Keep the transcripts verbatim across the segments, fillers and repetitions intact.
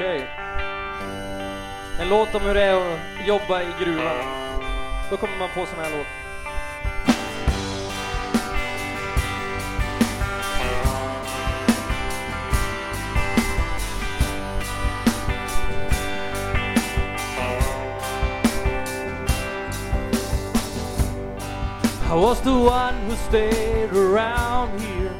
Okej. En låt om hur det är att jobba i gruvan. Då kommer man på sån här låt. I was the one who stayed around here.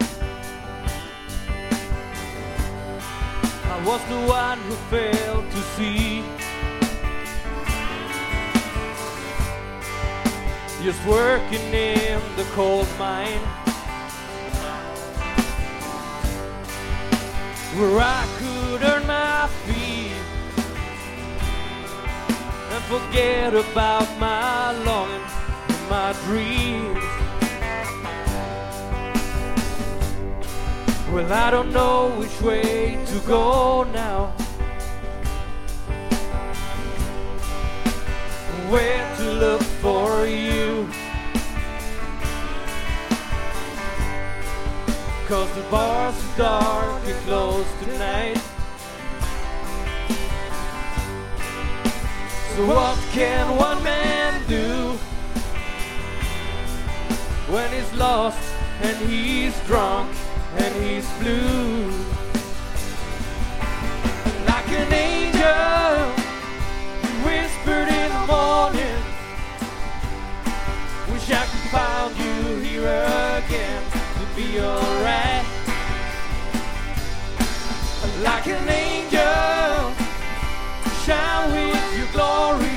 I was the one who failed to see. Just working in the coal mine, where I could earn my fee and forget about my longing, my dreams. Well, I don't know which way to go now, where to look for you, 'cause the bars are dark and closed tonight. So what can one man do when he's lost and he's drunk and he's blue? Like an angel, you whispered in the morning, wish I could find you here again to be alright. Like an angel, shine with your glory,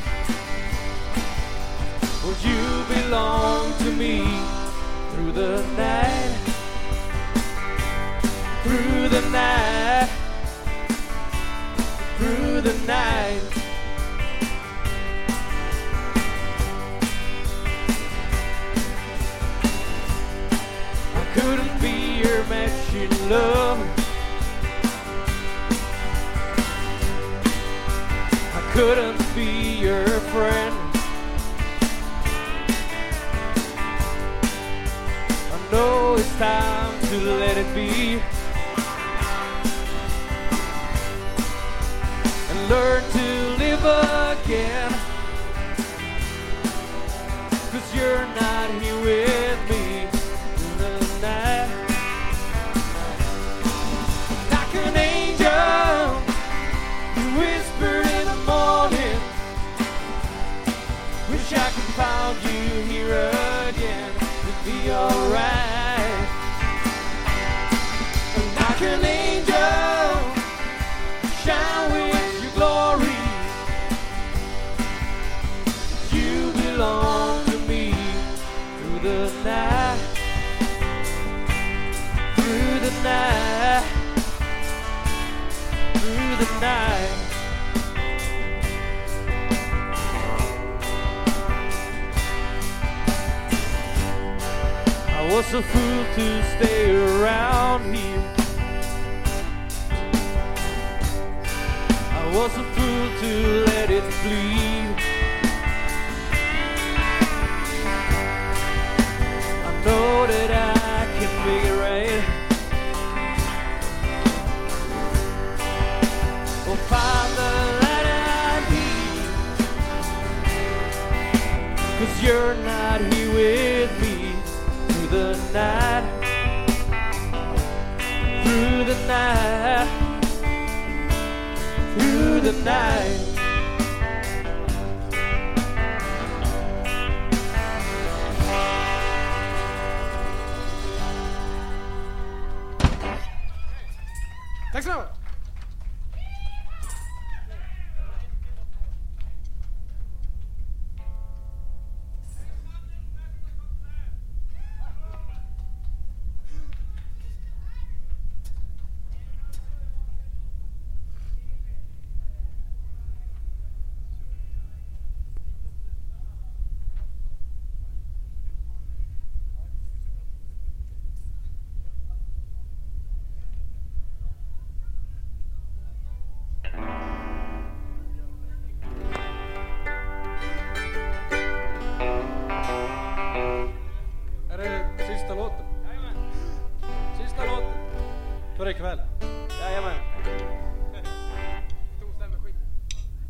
would you belong to me through the night, through the night, through the night. I couldn't be your match in love, I couldn't be your friend. I know it's time to let it be and learn to live again, 'cause you're not here with me tonight. Like an angel, you whispered in the morning, wish I could find you here again to be alright. Like an angel, shine with your glory, you belong to me through the night, through the night, through the night. I was a fool to stay around here, I was a fool to let it bleed. I know that I can make it right. Oh, Father, let I be, 'cause you're not here with me through the night, through the night, through the night. Tack så mycket. För ikväll. Jajamän.